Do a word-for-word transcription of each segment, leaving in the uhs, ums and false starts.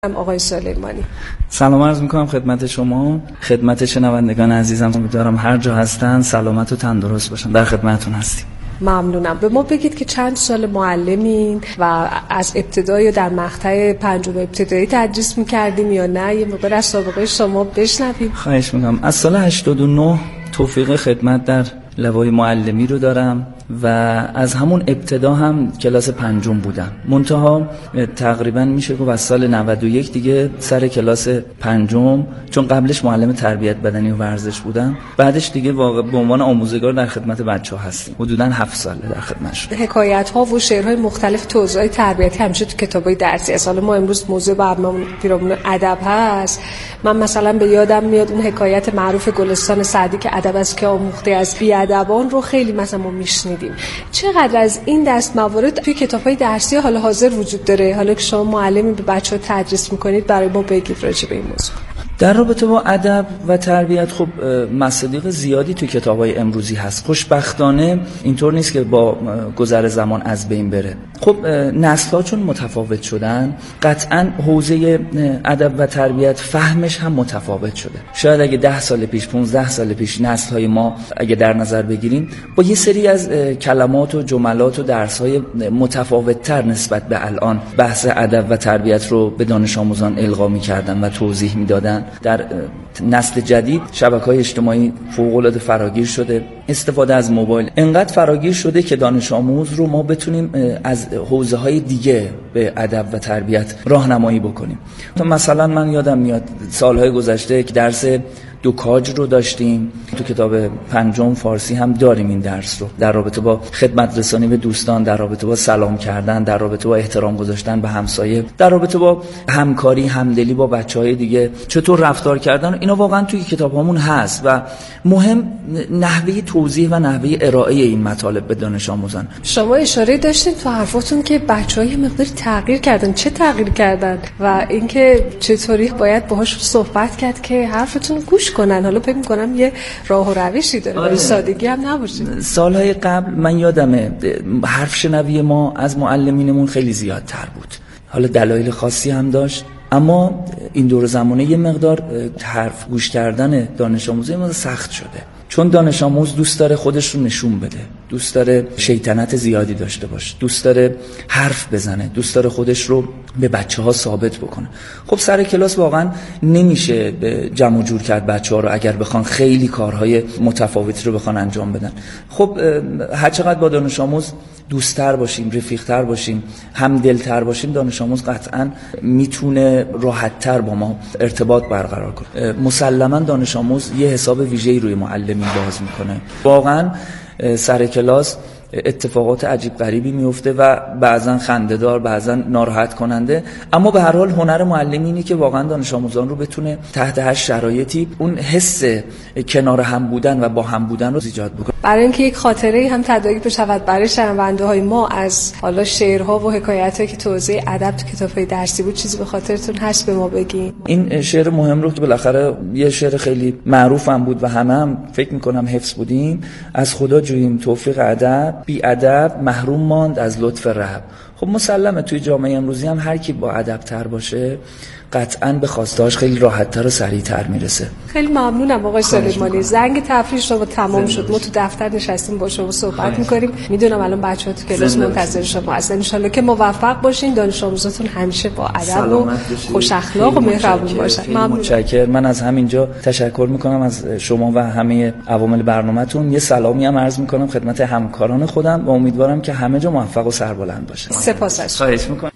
آقای سلیمانی. سلام عرض میکنم خدمت شما، خدمت شنوندگان عزیزم. امیدوارم هر جا هستن سلامت و تندرست باشن. در خدمتتون هستیم. ممنونم. به ما بگید که چند سال معلمین و از ابتدایی در مقطع پنجم ابتدایی تدریس میکردیم یا نه؟ یه مقدار از سابقه شما بشنویم. خواهش میکنم. از سال هشتاد و نه توفیق خدمت در لوای معلمی رو دارم و از همون ابتدا هم کلاس پنجم بودم. منتها تقریبا میشه گفت از سال نود و یک دیگه سر کلاس پنجم، چون قبلش معلم تربیت بدنی و ورزش بودم، بعدش دیگه واقع به عنوان آموزگار در خدمت بچه‌ها هستیم. حدوداً هفت ساله در خدمتشون. حکایت‌ها و شعرهای مختلف توزیع تربیتی همیشه تو کتابای درسی است. حالا ما امروز موضوع برنامه پیرامون ادب هست. من مثلا به یادم میاد اون حکایت معروف گلستان سعدی که ادب است که آموخته از بی‌ادبان رو خیلی مثلا ما میشنیدیم. چقدر از این دست موارد توی کتاب‌های درسی حال حاضر وجود داره؟ حالا که شما معلمی به بچه‌ها تدریس می‌کنید برای ما بگید راجع به این موضوع. در رابطه با ادب و تربیت خب مصادیق زیادی تو کتاب‌های امروزی هست. خوشبختانه اینطور نیست که با گذر زمان از بین بره. خب نسل‌ها چون متفاوت شدن، قطعاً حوزه ادب و تربیت فهمش هم متفاوت شده. شاید اگه ده سال پیش، پانزده سال پیش نسل‌های ما اگه در نظر بگیریم، با یه سری از کلمات و جملات و درس‌های متفاوت‌تر نسبت به الان بحث ادب و تربیت رو به دانش آموزان القا می‌کردن و توضیح می‌دادن. در نسل جدید شبکه‌های اجتماعی فوق‌العاده فراگیر شده. استفاده از موبایل انقدر فراگیر شده که دانش آموز رو ما بتونیم از حوزه‌های دیگه به ادب و تربیت راهنمایی بکنیم. مثلا من یادم میاد سالهای گذشته که درس دوکاج رو داشتیم، تو کتاب پنجم فارسی هم داریم این درس رو، در رابطه با خدمت رسانی به دوستان، در رابطه با سلام کردن، در رابطه با احترام گذاشتن به همسایه، در رابطه با همکاری، همدلی با بچهای دیگه، چطور رفتار کردن. اینا واقعا توی کتابامون هست و مهم نحوه توضیح و نحوه ارائه این مطالب به دانش آموزان. شما اشاره داشتین تو حرفاتون که بچه‌ها یه مقدار تغییر کردن. چه تغییر کردن و اینکه چطوری باید باهاش صحبت کرد که حرفتون رو گوش کنن؟ حالا فکر می‌کنم یه راه و روشی داره. آره. سادگی هم نباشه. سالهای قبل من یادمه حرف شنوی ما از معلمینمون خیلی زیادتر بود. حالا دلایل خاصی هم داشت، اما این دور زمانه یه مقدار حرف گوش کردن دانش آموزی ما سخت شده، چون دانش آموز دوست داره خودش رو نشون بده، دوست داره شیطنت زیادی داشته باشه، دوست داره حرف بزنه، دوست داره خودش رو به بچه‌ها ثابت بکنه. خب سر کلاس واقعا نمیشه جمع جور کرد بچه‌ها رو اگر بخوان خیلی کارهای متفاوتی رو بخوان انجام بدن. خب هر چقدر با دانش آموز دوست‌تر باشیم، رفیق‌تر باشیم، همدل‌تر باشیم، دانش آموز قطعاً میتونه راحت‌تر با ما ارتباط برقرار کنه. مسلماً دانش آموز یه حساب ویژه‌ای روی معلمی باز میکنه. واقعاً سر کلاس اتفاقات عجیب غریبی میفته و بعضن خنده‌دار، بعضن ناراحت کننده، اما به هر حال هنر معلم اینه که واقعا دانش آموزان رو بتونه تحت هر شرایطی اون حس کنار هم بودن و با هم بودن رو ایجاد بکنه. برای اینکه یک خاطره هم تداعی بشود برای شنونده‌های ما از حالا شعرها و حکایتایی که توزیع ادب تو کتاب‌های درسی بود، چیزی به خاطرتون هست به ما بگین؟ این شعر مهم رو که بالاخره یه شعر خیلی معروف هم بود و همه هم فکر می‌کنم حفظ بودیم. از خدا جوییم توفیق ادب، بی ادب محروم ماند از لطف رب. خب مسلمه توی جامعه امروزی هم هر کی با ادب تر باشه قطعاً به خواستهاش خیلی راحت‌تر و سریع‌تر میرسه. خیلی ممنونم آقای سلیمانی. زنگ تفریح شما تمام شد. ما تو دفتر نشستیم با شما صحبت می‌کنیم. میدونم الان بچه‌ها تو کلاس منتظر شما هستن. ان شاءالله که موفق باشین، دانش آموزاتون همیشه با ادب و خوش اخلاق و مهربون باشن. ممنون. متشکرم. من از همینجا تشکر می‌کنم از شما و همه عوامل برنامه‌تون. یه سلامی هم عرض می‌کنم خدمت همکاران خودم و امیدوارم که همه جا موفق و سربلند باشن. سپاس از شما. خواهش می‌کنم.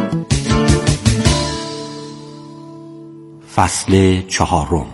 فصل چهارم.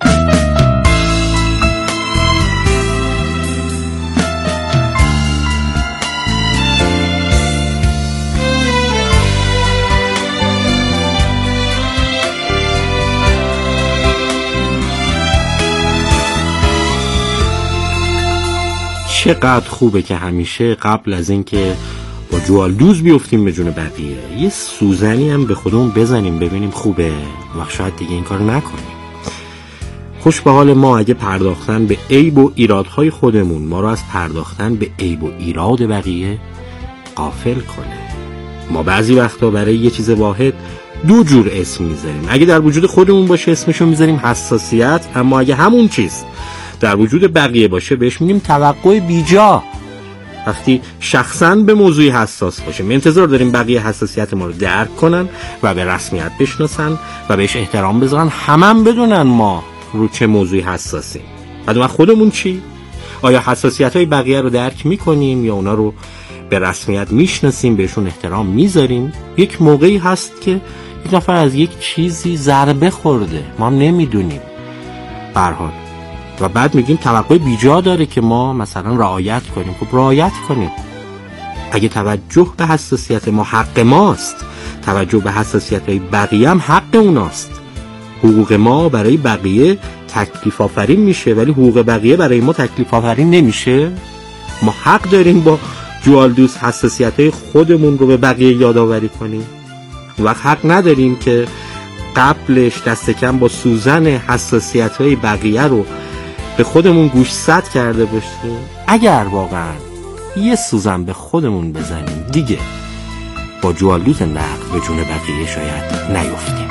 چقدر خوبه که همیشه قبل از اینکه با جوالدوز بیفتیم به جون بقیه یه سوزنی هم به خودمون بزنیم ببینیم خوبه و شاید دیگه این کار نکنیم. خوش به حال ما اگه پرداختن به عیب و ایرادهای خودمون ما رو از پرداختن به عیب و ایراد بقیه غافل کنه. ما بعضی وقتا برای یه چیز واحد دو جور اسم میذاریم. اگه در وجود خودمون باشه اسمشو میذاریم حساسیت، اما اگه همون چیز در وجود بقیه باشه بهش میگیم توقع بیجا. وقتی شخصاً به موضوعی حساس باشیم انتظار داریم بقیه حساسیت ما رو درک کنن و به رسمیت بشناسن و بهش احترام بذارن، همم بدونن ما رو چه موضوعی حساسیم. بعد ما خودمون چی؟ آیا حساسیت‌های بقیه رو درک می‌کنیم یا اونا رو به رسمیت میشناسیم، بهشون احترام میذاریم؟ یک موقعی هست که یک نفر از یک چیزی ضربه خورده، ما هم نمیدونیم به هر حال، و بعد میگیم توقع بیجا داره که ما مثلا رعایت کنیم. خب رعایت کنیم. اگه توجه به حساسیت ما حق ماست، توجه به حساسیت های بقیه هم حق اوناست. حقوق ما برای بقیه تکلیف آفرین میشه ولی حقوق بقیه برای ما تکلیف آفرین نمیشه. ما حق داریم با جوالدوز حساسیت های خودمون رو به بقیه یادآوری کنیم. وقت حق نداریم که قبلش دست کم با سوزن حساسیت های بقیه رو به خودمون گوشزد کرده باشیم. اگر واقعا یه سوزن به خودمون بزنیم دیگه با جوالدوز نقد به جون بقیه شاید نیفتیم.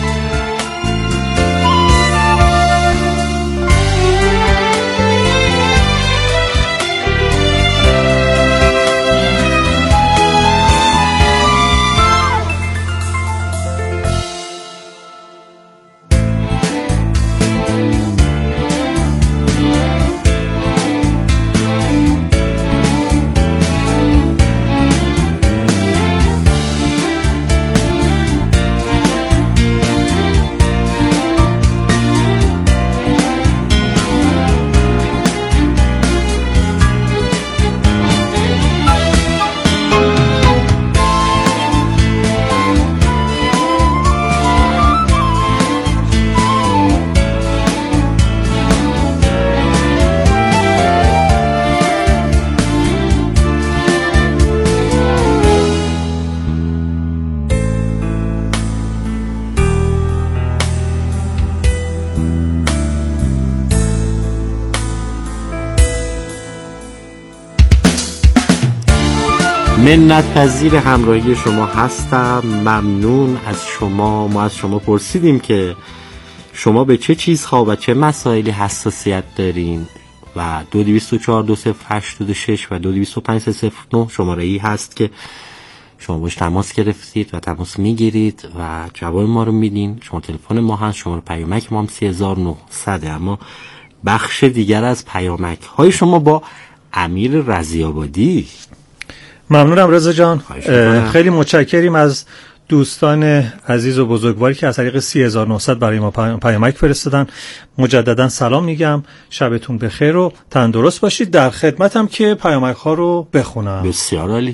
منت پذیر همراهی شما هستم. ممنون از شما. ما از شما پرسیدیم که شما به چه چیزها و چه مسائلی حساسیت دارین و دو دویست و چهار دو صفر هشت دو شش و دو دویست و پنج سه صفر نه شماره ای هست که شما باش تماس گرفتید و تماس میگیرید و جواب ما رو میدین. شما تلفن ما هست، شماره پیامک ما هم سه هزار و نهصد. اما بخش دیگر از پیامک های شما با امیر رضی‌آبادی. ممنونم رضا جان، خیلی متشکریم از دوستان عزیز و بزرگواری که از طریق سه هزار و نهصد برای ما پیامک فرستادن. مجددا سلام میگم، شبتون بخیر و تندرست باشید. در خدمتم که پیامک ها رو بخونم. بسیار عالی.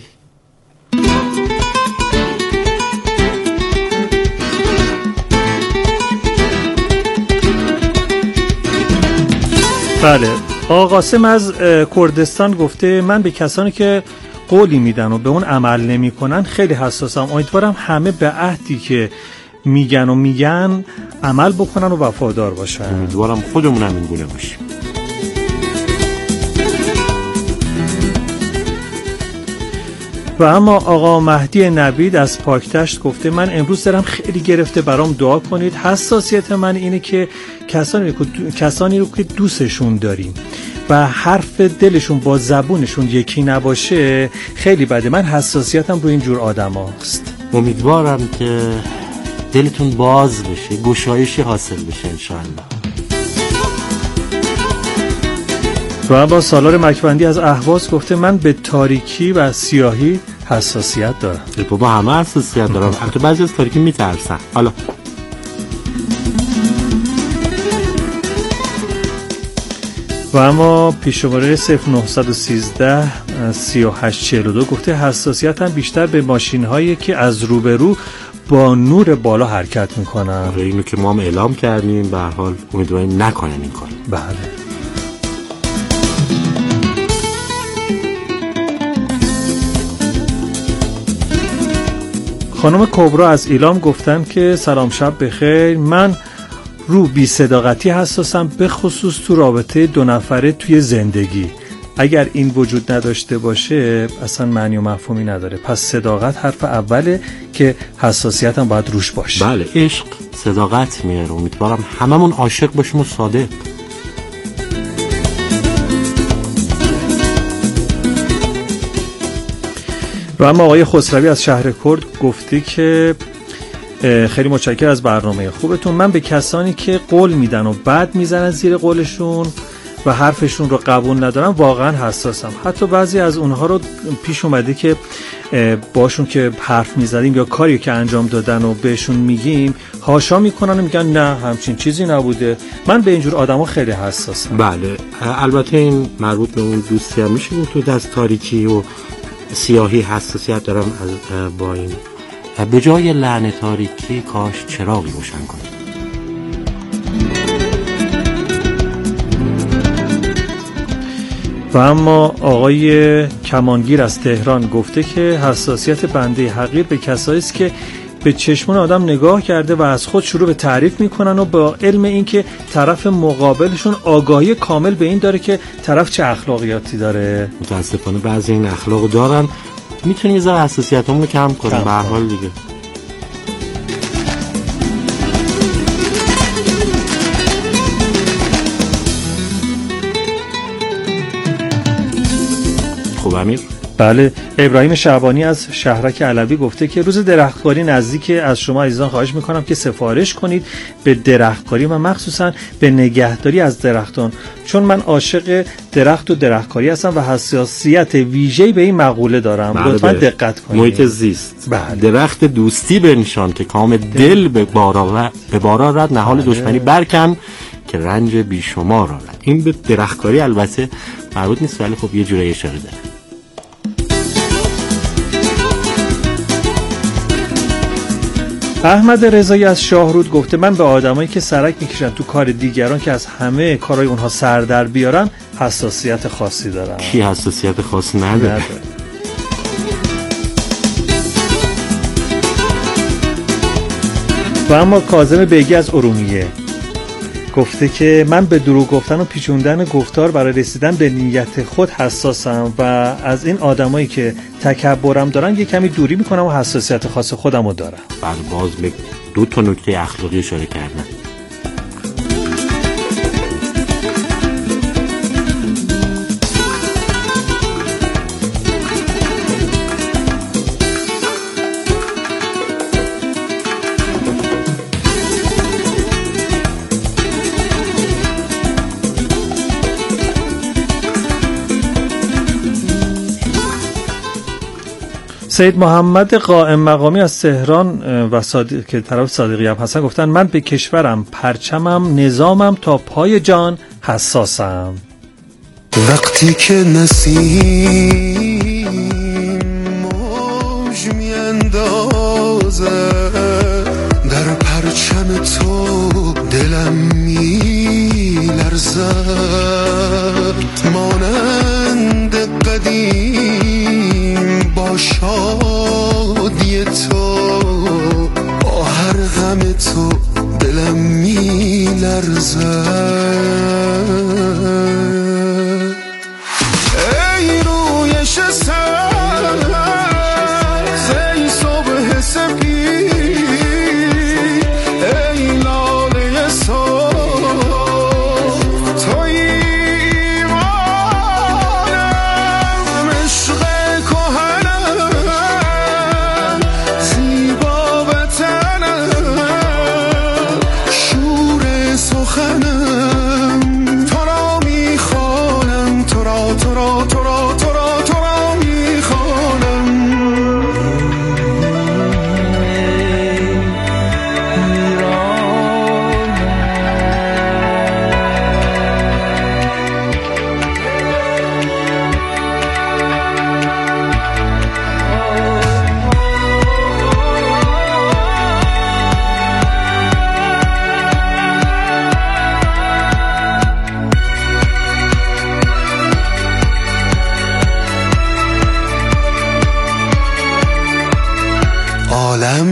بله، آقا قاسم از کردستان گفته من به کسانی که قولی میدن و به اون عمل نمی کنن خیلی حساسم. امیدوارم همه به عهدی که میگن و میگن عمل بکنن و وفادار باشن. امیدوارم خودمون هم این گونه باشیم. و اما آقا مهدی نوید از پاکتشت گفته من امروز دارم خیلی گرفته، برام دعا کنید. حساسیت من اینه که کسانی, کسانی رو که دوستشون داریم و حرف دلشون با زبونشون یکی نباشه خیلی بده. من حساسیتم رو اینجور آدم هاست. امیدوارم که دلتون باز بشه، گشایشی حاصل بشه انشاءالله. و با سالار مکبندی از اهواز گفته من به تاریکی و سیاهی حساسیت دارم. بابا همه حساسیت دارم، البته بعضی از تاریکی میترسن. حالا و اما پیش شماره صفر نه یک سه سی و هشت چهل و دو گفته حساسیت هم بیشتر به ماشین هایی که از روبرو با نور بالا حرکت میکنن. آره اینو که ما هم اعلام کردیم، به هر حال امیدواریم نکنن این کار. بله. خانم کبرا از ایلام گفتن که سلام شب بخیر، من رو بی صداقتی حساسم، به خصوص تو رابطه دو نفره توی زندگی. اگر این وجود نداشته باشه اصلا معنی و مفهومی نداره. پس صداقت حرف اوله که حساسیت هم باید روش باشه. بله، عشق صداقت میاره. امیدوارم هممون عاشق باشیم و صادق. و اما آقای خسروی از شهر کرد گفته که خیلی متشکرم از برنامه خوبتون. من به کسانی که قول میدن و بعد میزنن زیر قولشون و حرفشون رو قبول ندارم واقعا حساسم. حتی بعضی از اونها رو پیش اومده که باشون که حرف میزدیم یا کاری که انجام دادن و بهشون میگیم هاشا میکنن و میگن نه همچین چیزی نبوده. من به اینجور آدما خیلی حساسم. بله، البته این مربوط به اون دوستی هم میشه گفت از تاریکی و سیاهی حساسیت دارم از با این. به جای لعن تاریکی کاش چراغی روشن کنیم. و اما آقای کمانگیر از تهران گفته که حساسیت بنده حقیر به کسایی است که به چشمان آدم نگاه کرده و از خود شروع به تعریف میکنن و با علم این که طرف مقابلشون آگاهی کامل به این داره که طرف چه اخلاقیاتی داره. متاسفانه بعضی این اخلاق دارن. میتونیم یه ذره حساسیتمون رو کم کنیم به هر حال دیگه. خوب امیر؟ بله، ابراهیم شعبانی از شهرک علوی گفته که روز درختکاری نزدیک، از شما عزیزان خواهش میکنم که سفارش کنید به درختکاری و مخصوصا به نگهداری از درختان، چون من عاشق درخت و درختکاری هستم و حساسیت ویژه‌ای به این مقوله دارم. لطفاً دقت کنید. محیط زیست. بله. درخت دوستی بنشان که کام دل به بارا به بارا رد، نهال بله. دشمنی برکن که رنج بیشمار آرد. این به درختکاری البته مربوط نیست ولی خب یه جوری اشاره داره. احمد رضایی از شاهرود گفته من به آدمایی که سرک میکشن تو کار دیگران که از همه کارهای اونها سر در بیارن حساسیت خاصی دارم. کی حساسیت خاصی نداره؟ نداره. و اما کاظم بیگی از ارومیه گفته که من به دروغ گفتن و پیچوندن گفتار برای رسیدن به نیت خود حساسم و از این آدمایی که تکبرم دارن یه کمی دوری میکنم و حساسیت خاص خودم رو دارم. بعد باز به دو تا نکته اخلاقی اشاره کردن. سید محمد قائم مقامی از تهران و صادق که طرف صادقی هم هستن گفتن من به کشورم، پرچمم، نظامم تا پای جان حساسم. وقتی که نسیم موج میاندازه در پرچم تو دلم میلرزه مانند قدیم با شادی تو با هر غم تو دلم میلرزه ای رویش سبز ای صبح سپید ای لاله صبح توی ایمانم عشق کهنم زیبا وطنم شور سخنم تو را میخوانم تو را تو را تو را تو را تو را میخوانم عالم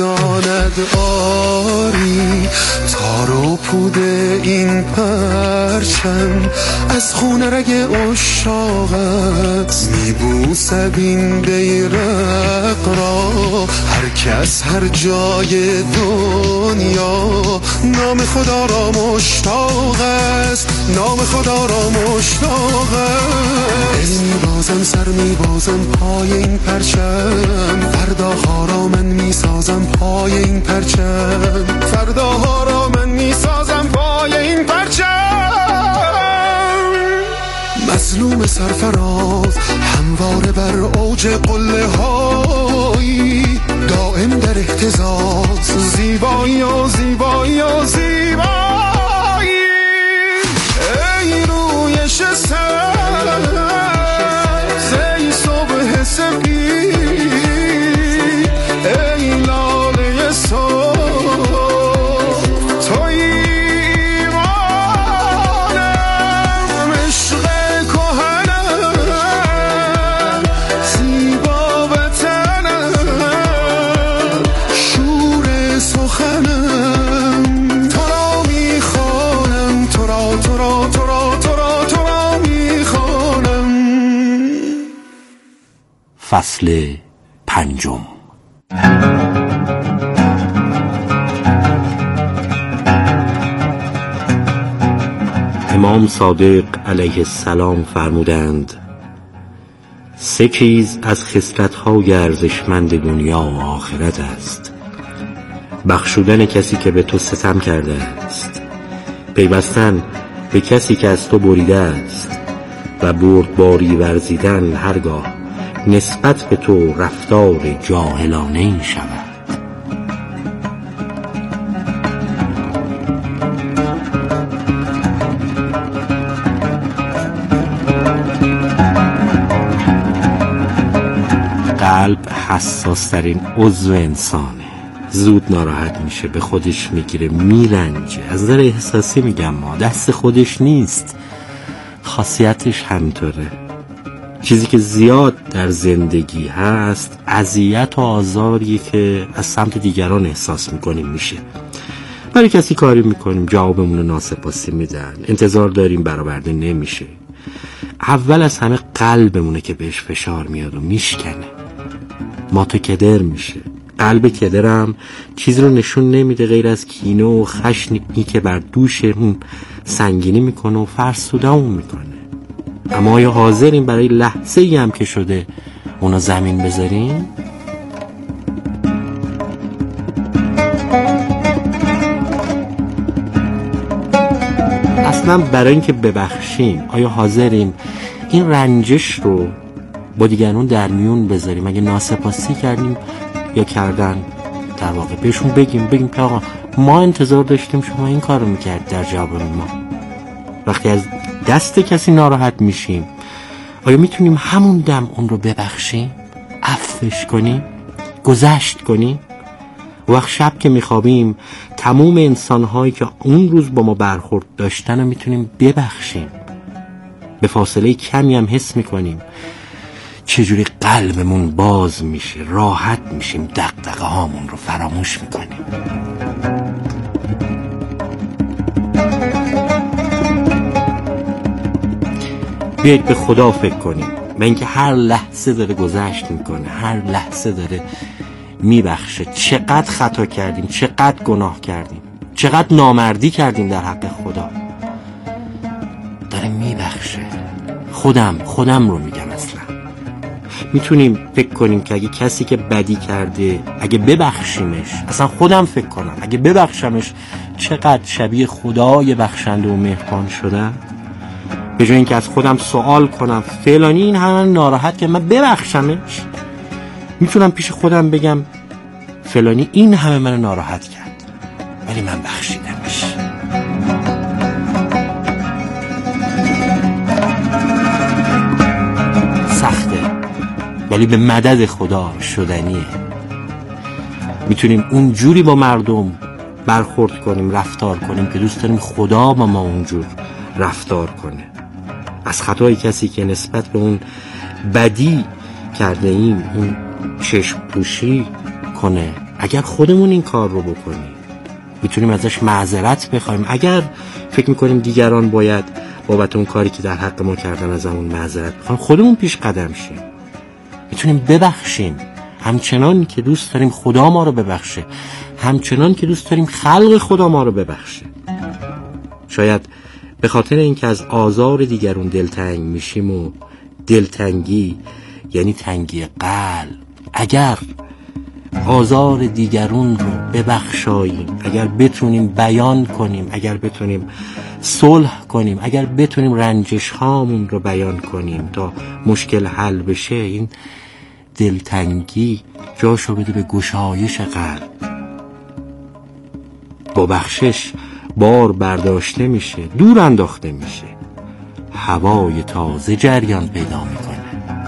میداند آری تار و پود این پر پرچم از خون رگ عشاقت میبوسد این بیرق را هر کس هر جای دنیا نام خدا را مشتاق است نام خدا را مشتاق است دل میبازم سر میبازم پای این پرچم فرداها را من میسازم پای این پرچم فرداها را من میسازم پای این پرچم مظلوم سرفراز همواره بر اوج قله هایی دائم در اهتزاز زیبایی و زیبایی و زیبایی ای رویش سر ای صبح سپید ای لاله صبح توی ایمانم عشق کهنم زیبا وطنم شور سخنم تو را میخوانم تو را تو را تو را تو را تو را میخوانم. فصل پنجم. امام صادق علیه السلام فرمودند سه چیز از خصلت‌های ارزشمند دنیا و آخرت است: بخشودن کسی که به تو ستم کرده است، پیوستن به کسی که از تو بریده است و بردباری ورزیدن هرگاه نسبت به تو رفتار جاهلانه‌ای شود. قلب حساس ترین عضو انسانه، زود ناراحت میشه، به خودش میگیره، میرنجه. از نظر احساسی میگم، ما دست خودش نیست، خاصیتش همطوره. چیزی که زیاد در زندگی هست اذیت و آزاری که از سمت دیگران احساس میکنیم میشه. برای کسی کاری میکنیم جوابمون رو ناسپاسی میدن، انتظار داریم برآورده نمیشه. اول از همه قلبمونه که بهش فشار میاد و میشکنه، ما تو کدر میشه. قلب کدرم چیز رو نشون نمیده غیر از کینه و خشنی که بر دوشمون سنگینی میکنه و فرسودمون میکنه. اما آیا حاضرین برای لحظه ای هم که شده اونا زمین بذاریم؟ اصلا برای اینکه ببخشیم آیا حاضریم این رنجش رو با دیگران در میون بذاریم؟ اگه ناسپاسی کردیم یا کردن، در واقع بهشون بگیم بگیم که آقا ما انتظار داشتیم شما این کار رو میکرد در جواب ما. وقتی از دست کسی ناراحت میشیم آیا میتونیم همون دم اون رو ببخشیم، عفوش کنیم، گذشت کنیم؟ وقت شب که میخوابیم تمام انسانهایی که اون روز با ما برخورد داشتن رو میتونیم ببخشیم. به فاصله کمی هم حس میکنیم چجوری قلبمون باز میشه، راحت میشیم، دغدغه هامون رو فراموش میکنیم. بیایید به خدا فکر کنیم و اینکه هر لحظه داره گذشت میکنه، هر لحظه داره میبخشه. چقدر خطا کردیم، چقدر گناه کردیم، چقدر نامردی کردیم در حق خدا. داره میبخشه. خودم خودم رو میگم. اصلا میتونیم فکر کنیم که اگه کسی که بدی کرده اگه ببخشیمش، اصلا خودم فکر کنم اگه ببخشمش چقدر شبیه خدای بخشنده و مهربان شدم، به جای اینکه از خودم سوال کنم فلانی این همه ناراحت که من ببخشمش، میتونم پیش خودم بگم فلانی این همه من ناراحت کرد ولی من بخشیدمش. سخته ولی به مدد خدا شدنیه. میتونیم اون جوری با مردم برخورد کنیم، رفتار کنیم که دوست داریم خدا با ما اونجور رفتار کنه. از خطای کسی که نسبت به اون بدی کرده ایم اون چشم پوشی کنه، اگر خودمون این کار رو بکنیم میتونیم ازش معذرت بخوایم. اگر فکر میکنیم دیگران باید بابت اون کاری که در حق ما کردن از همون معذرت بخوایم، خودمون پیش قدم شیم. میتونیم ببخشیم، همچنان که دوست داریم خدا ما رو ببخشه، همچنان که دوست داریم خلق خدا ما رو ببخشه. شاید به خاطر اینکه از آزار دیگرون دلتنگ میشیم و دلتنگی یعنی تنگی قلب، اگر آزار دیگرون رو ببخشاییم، اگر بتونیم بیان کنیم، اگر بتونیم صلح کنیم، اگر بتونیم رنجش هامون رو بیان کنیم تا مشکل حل بشه، این دلتنگی جاشو بده به گشایش قلب. با بخشش بار برداشته میشه، دور انداخته میشه، هوای تازه جریان پیدا میکنه.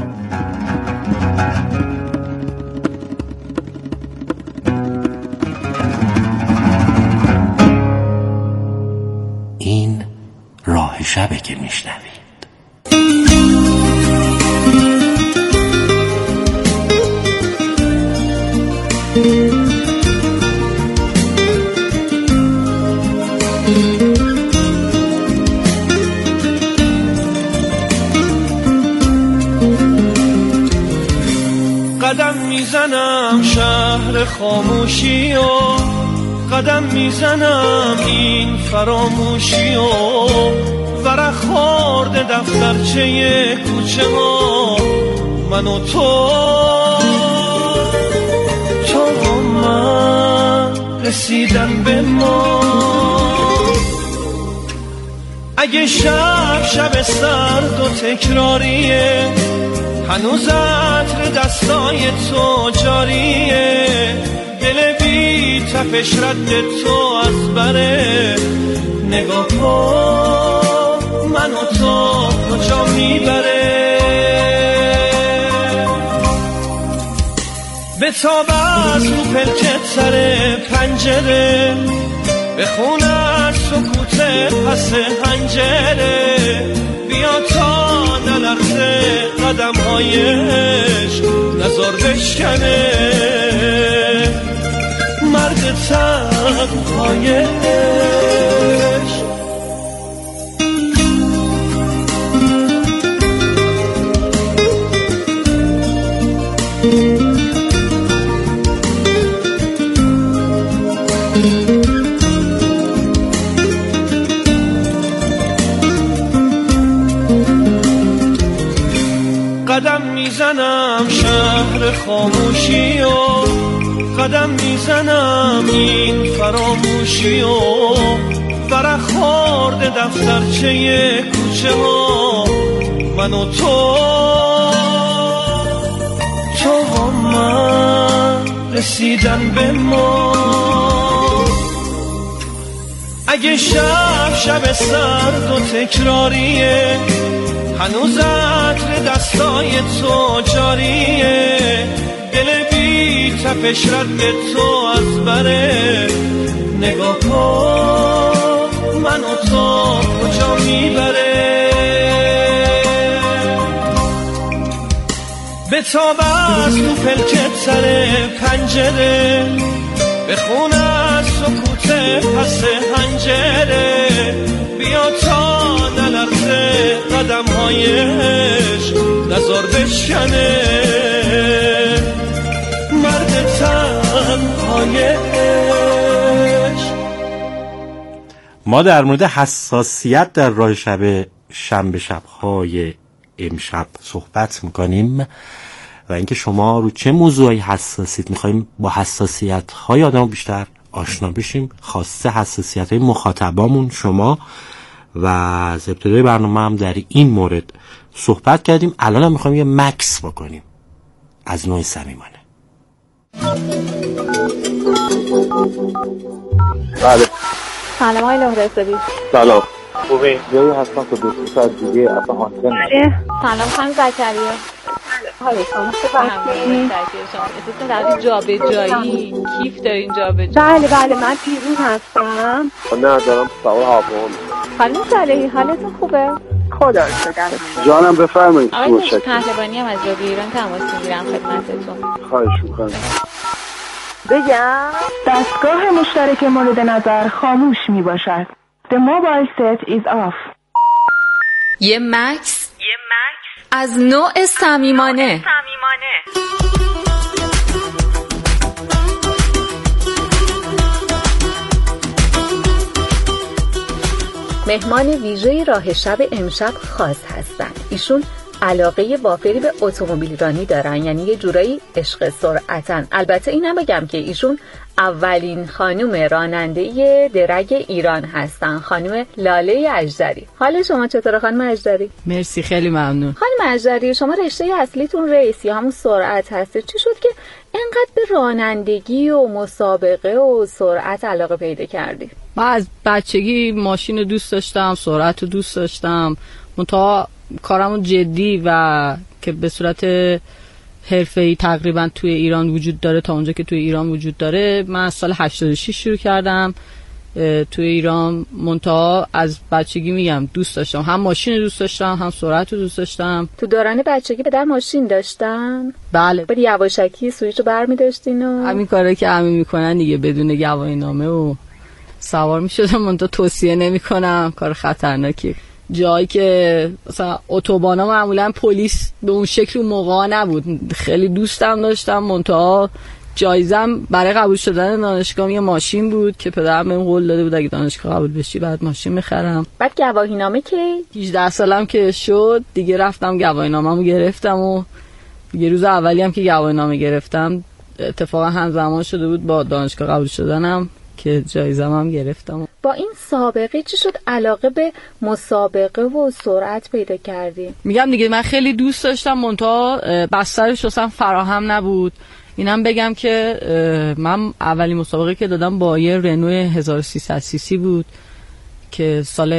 این راه شبه که میشنوید. قدم میزنم شهر خاموشی و قدم میزنم این فراموشی و ورق خورده دفترچه کوچه ها، من و تو تو و من رسیدن به ما. اگه شب شب سرد و تکراریه، هنوز عطر دستای تو جاریه، دل بی تپش رد تو از بره. نگاه کن من و تو کجا میبره، به تاب از رو پلکت سر پنجره، بخون از سکوت پس هنجره، بیا تا نلرزه قدم هایش نزار بشکنه، مرد تنهایش. قدم میزنم شهر خاموشی و قدم میزنم این فراموشی و ورق خورده دفترچه کوچه ها، من و تو تو و من رسیدن به ما. اگه شب شب سرد و تکراریه، هنوز عطر دستای تو جاریه، دل بی تپش رد تو از بره. نگاه کن من و تو کجا میبره، به تاب از تو پلکت سر پنجره، بخون از سکوت پس هنجره، بیا تا نلرزه قدم هایش نزار بشکنه، مرد تنهایش. ما در مورد حساسیت در راه شب شنبه شب‌های امشب صحبت میکنیم و اینکه شما رو چه موضوعی حساسیت میخواییم با حساسیت‌های آدم بیشتر آشنا بشیم، خاصه حساسیت‌های مخاطبامون شما. و از ابتدای برنامه هم در این مورد صحبت کردیم. الان هم میخوایم یه مکس بکنیم از نوع صمیمانه. بله سلام آقای لهرسبی. سلام خوبه؟ جایی هستم که دو ساعت دیگه اصلا آنتن بله سلام خانم زکریا. حالا شما خوب هستین؟ احساس در جابجایی کیف دارین جابجایی؟ بله بله من پیروز هستم. نه دارم سوار هواپیما. خانم صالحی حالتون خوبه؟ خدا رو شکر. جانم بفرمایید. آقای پهلوانی هم از رادیو ایران تماس میگیرم خدمتتون. خواهش می‌کنم. بگم دستگاه مشترک مورد نظر خاموش می باشد. The mobile set is off. یه مکس یه مکس از نوع صمیمانه. مهمان ویژه راه شب امشب خاص هستن. ایشون علاقه وافری به اتومبیل رانی دارن، یعنی یه جورایی عشق سرعتن. البته اینم بگم که ایشون اولین خانم راننده درگ ایران هستن، خانم لاله اژدری. حال شما چطوره خانم اژدری؟ مرسی، خیلی ممنون. خانم اژدری، شما رشته اصلیتون ریس یا همون سرعت هست. چی شد که اینقدر به رانندگی و مسابقه و سرعت علاقه پیدا کردی؟ من از بچگی ماشین دوست داشتم، سرعت رو دوست داشتم. منتها کارمون جدی و که به صورت حرفه‌ای تقریبا توی ایران وجود داره، تا اونجا که توی ایران وجود داره، من از سال هشتاد و شش شروع کردم توی ایران. منتها از بچگی میگم دوست داشتم، هم ماشین دوست داشتم هم سرعت رو دوست داشتم. تو دوران بچگی پدر ماشین داشتن؟ بله. بعد یواشکی سویچو برمی داشتین و همین کارا که همین میکنن دیگه، بدون گواهینامه و سوار میشدم. منتها توصیه نمیکنم، کار خطرناکی. جایی که مثلا اتوبانا معمولا پلیس به اون شکل اون موقع نبود. خیلی دوستم داشتم، منتها جایزم برای قبول شدن دانشگاه یه ماشین بود که پدرم بهم قول داده بود اگه دانشگاه قبول بشی بعد ماشین میخرم. بعد گواهینامه که هجده سالم که شد دیگه رفتم گواهینامه‌مو گرفتم و یه روز اولی هم که گواهینامه گرفتم اتفاقا همزمان شده بود با دانشگاه قبول شدنم که جایزم هم گرفتم. با این سابقه چی شد علاقه به مسابقه و سرعت پیدا کردی؟ میگم دیگه من خیلی دوست داشتم، منتها بسترش اصلا فراهم نبود. اینم بگم که من اولین مسابقه که دادم با یه رنو هزار و سیصد سی سی بود که سال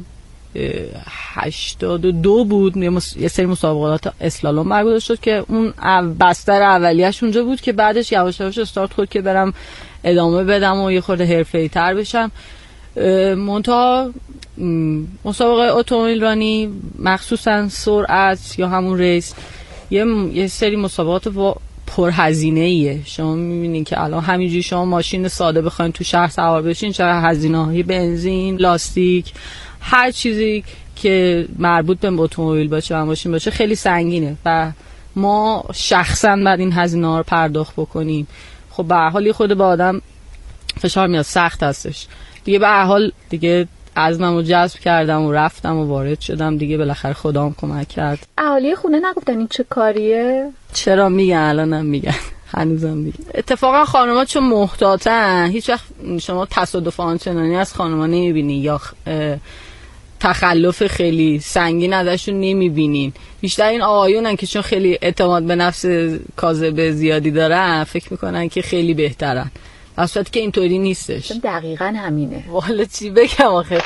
هشتاد و دو بود. یه سری مسابقات اسلالوم برگزار شد که اون بستر اولیه‌اش اونجا بود که بعدش یواش یواش استارت خورد که برم ادامه بدم و یه خورده حرفه‌ای تر بشم. منتها مسابقه اتومبیل رانی مخصوصا سرعت یا همون ریس یه, یه سری مسابقات پرهزینه‌ایه. شما می‌بینین که الان همینجوری شما ماشین ساده بخواید تو شهر سوار بشین چرا هزینه‌های بنزین، لاستیک، هر چیزی که مربوط به اتومبیل باشه و ماشین باشه خیلی سنگینه و ما شخصا بعد این هزینه‌ها رو پرداخت بکنیم. خب به هر حال یه خود به آدم فشار میاد، سخت هستش دیگه. به هر حال دیگه عزممو جذب کردم و رفتم و وارد شدم دیگه. بالاخره خدام کمک کرد. اهالی خونه نگفتن این چه کاریه؟ چرا میگن، الانم میگن، هنوزم میگن. اتفاقا خانم‌ها چون محتاطن هیچ وقت شما تصادف آنچنانی از خانم‌ها نمیبینی یا تخلف خیلی سنگین ازشون نمیبینین. بیشتر این آقایونن که چون خیلی اعتماد به نفس کاذب زیادی دارن فکر میکنن که خیلی بهترن، اصلا که اینطوری نیستش. دقیقاً همینه. والا چی بگم آخه.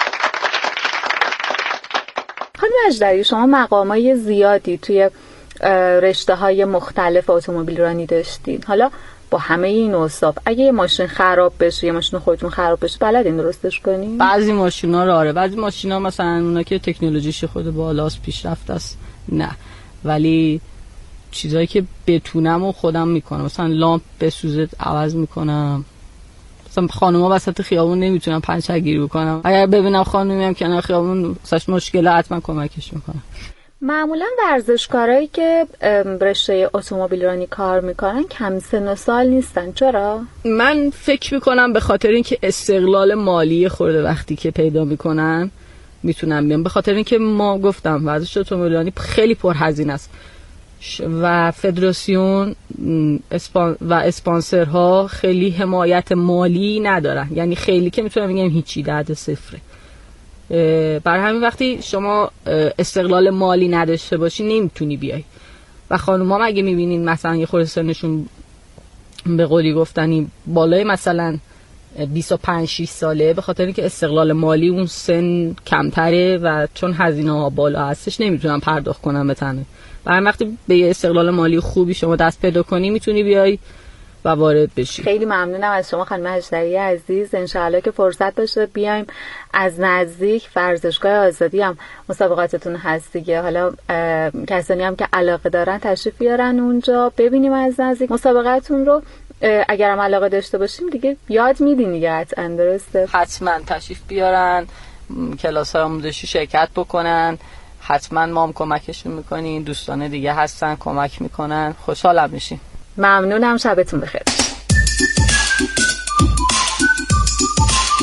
خانم اژدری، شما مقامای زیادی توی رشته‌های مختلف اتومبیل رانی داشتین. حالا با همه این اوصاف اگه یه ماشین خراب بشه، یه ماشین خودتون خراب بشه، بلدین درستش کنین؟ بعضی ماشینا رو آره، بعضی ماشینا مثلا اونا که تکنولوژیش خود بالاست پیشرفته است نه، ولی چیزایی که بتونم و خودم میکنم. مثلا لامپ بسوزه عوض میکنم. مثلا خانوما وسط خیابون نمیتونم پنچر گیری بکنم، اگر ببینم خانومی هم کنار خیابون واسش مشکله حتما کمکش میکنم. معمولا ورزشکارایی که رشته اتومبیل رانی کار میکنن کم سن و سال نیستن. چرا؟ من فکر میکنم به خاطر اینکه استقلال مالی خورده وقتی که پیدا میکنن میتونن بیان. به خاطر اینکه ما گفتم ورزش اتومبیل رانی خیلی پرهزینه است و فدراسیون اسپان و اسپانسرها خیلی حمایت مالی ندارن، یعنی خیلی که میتونم بگم هیچی، درد صفره. بر همین وقتی شما استقلال مالی نداشته باشی نمیتونی بیای. و خانوما اگه میبینین مثلا یه خورده سنشون به قولی گفتنی بالای مثلا بیست و پنج شش ساله، به خاطر اینکه استقلال مالی اون سن کمتره و چون هزینه ها بالا هستش نمیتونن پرداخت کنن به تنه. برای وقتی به یه استقلال مالی خوبی شما دست پیدا کنی میتونی بیای و وارد بشی. خیلی ممنونم از شما خانم اژدری عزیز. انشاءالله که فرصت باشه بیایم از نزدیک. ورزشگاه آزادی هم مسابقاتتون هست دیگه، حالا کسانی هم که علاقه دارن تشریف بیارن اونجا ببینیم از نزدیک مسابقاتتون رو. اگرم علاقه داشته باشیم دیگه یاد میدین دیگه قطعاً، درسته؟ حتما تشریف بیارن، کلاس های آموزشی شرکت بکنن، حتما ما هم کمکشون میکنیم، دوستان دیگه هستن کمک میکنن، خوشحالم میشیم. ممنونم، شبتون بخیر.